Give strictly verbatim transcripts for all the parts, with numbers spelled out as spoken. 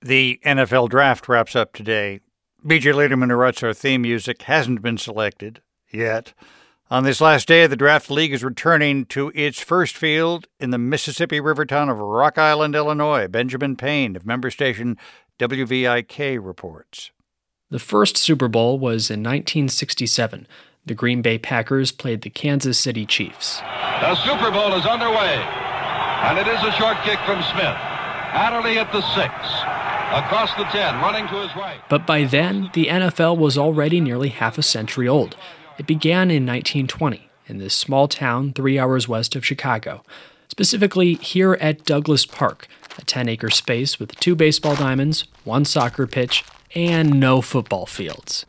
The N F L Draft wraps up today. B J Lederman, who writes our theme music, hasn't been selected yet. On this last day of the draft, the league is returning to its first field in the Mississippi River town of Rock Island, Illinois. Benjamin Payne of member station W V I K reports. The first Super Bowl was in nineteen sixty-seven. The Green Bay Packers played the Kansas City Chiefs. The Super Bowl is underway, and it is a short kick from Smith. Adderley at the six. Across the ten, running to his right. But by then, the N F L was already nearly half a century old. It began in nineteen twenty in this small town three hours west of Chicago, specifically here at Douglas Park, a ten-acre space with two baseball diamonds, one soccer pitch, and no football fields.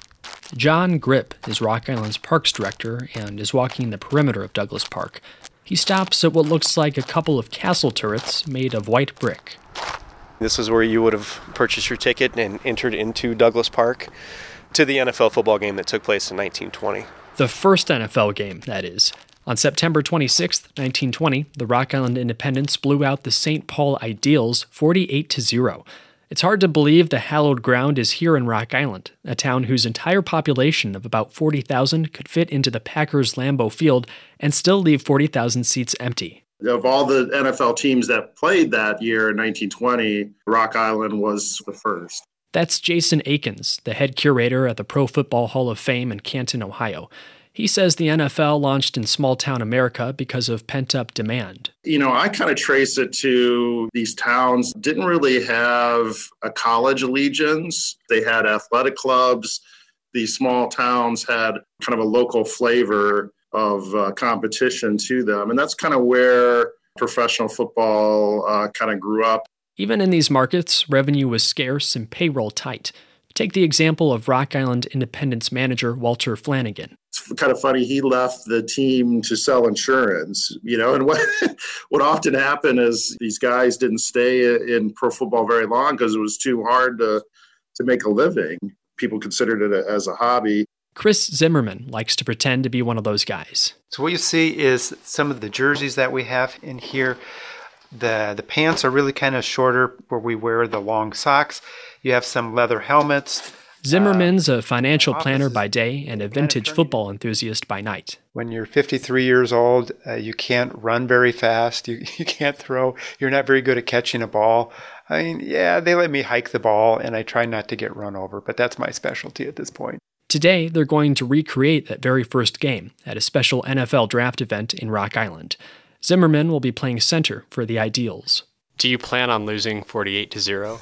John Grip is Rock Island's parks director and is walking the perimeter of Douglas Park. He stops at what looks like a couple of castle turrets made of white brick. This is where you would have purchased your ticket and entered into Douglas Park to the N F L football game that took place in nineteen twenty. The first N F L game, that is. On September twenty-sixth, nineteen twenty, the Rock Island Independents blew out the Saint Paul Ideals forty-eight to zero. It's hard to believe the hallowed ground is here in Rock Island, a town whose entire population of about forty thousand could fit into the Packers' Lambeau Field and still leave forty thousand seats empty. Of all the N F L teams that played that year in nineteen twenty, Rock Island was the first. That's Jason Akins, the head curator at the Pro Football Hall of Fame in Canton, Ohio. He says the N F L launched in small-town America because of pent-up demand. You know, I kind of trace it to these towns didn't really have a college allegiance. They had athletic clubs. These small towns had kind of a local flavor of uh, competition to them. And that's kind of where professional football uh, kind of grew up. Even in these markets, revenue was scarce and payroll tight. Take the example of Rock Island Independence manager Walter Flanagan. It's kind of funny, he left the team to sell insurance, you know, and what what often happened is these guys didn't stay in pro football very long because it was too hard to, to make a living. People considered it as a hobby. Chris Zimmerman likes to pretend to be one of those guys. So what you see is some of the jerseys that we have in here. The the pants are really kind of shorter where we wear the long socks. You have some leather helmets. Zimmerman's a financial planner by day and a vintage football enthusiast by night. When you're fifty-three years old, uh, you can't run very fast. You, you can't throw. You're not very good at catching a ball. I mean, yeah, they let me hike the ball, and I try not to get run over, but that's my specialty at this point. Today, they're going to recreate that very first game at a special N F L draft event in Rock Island. Zimmerman will be playing center for the Ideals. Do you plan on losing forty-eight to zero?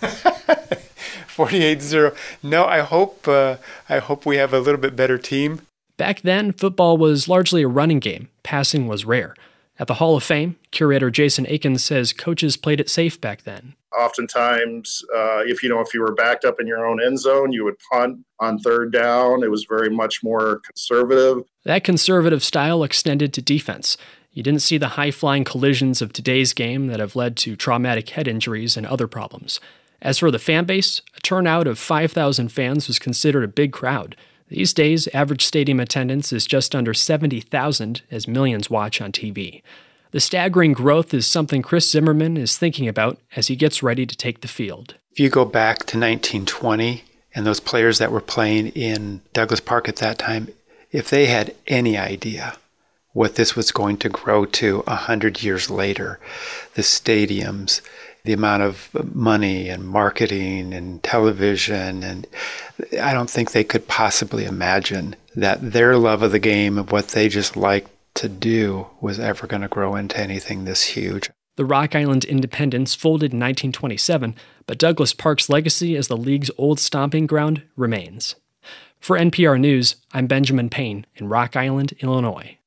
forty-eight to zero. No, I hope uh, I hope we have a little bit better team. Back then, football was largely a running game. Passing was rare. At the Hall of Fame, curator Jason Akins says coaches played it safe back then. Oftentimes, uh, if you know if you were backed up in your own end zone, you would punt on third down. It was very much more conservative. That conservative style extended to defense. You didn't see the high-flying collisions of today's game that have led to traumatic head injuries and other problems. As for the fan base, a turnout of five thousand fans was considered a big crowd. These days, average stadium attendance is just under seventy thousand as millions watch on T V. The staggering growth is something Chris Zimmerman is thinking about as he gets ready to take the field. If you go back to nineteen twenty and those players that were playing in Douglas Park at that time, if they had any idea what this was going to grow to a hundred years later, the stadiums, the amount of money and marketing and television, and I don't think they could possibly imagine that their love of the game and what they just liked to do was ever going to grow into anything this huge. The Rock Island Independents folded in nineteen twenty-seven, but Douglas Park's legacy as the league's old stomping ground remains. For N P R News, I'm Benjamin Payne in Rock Island, Illinois.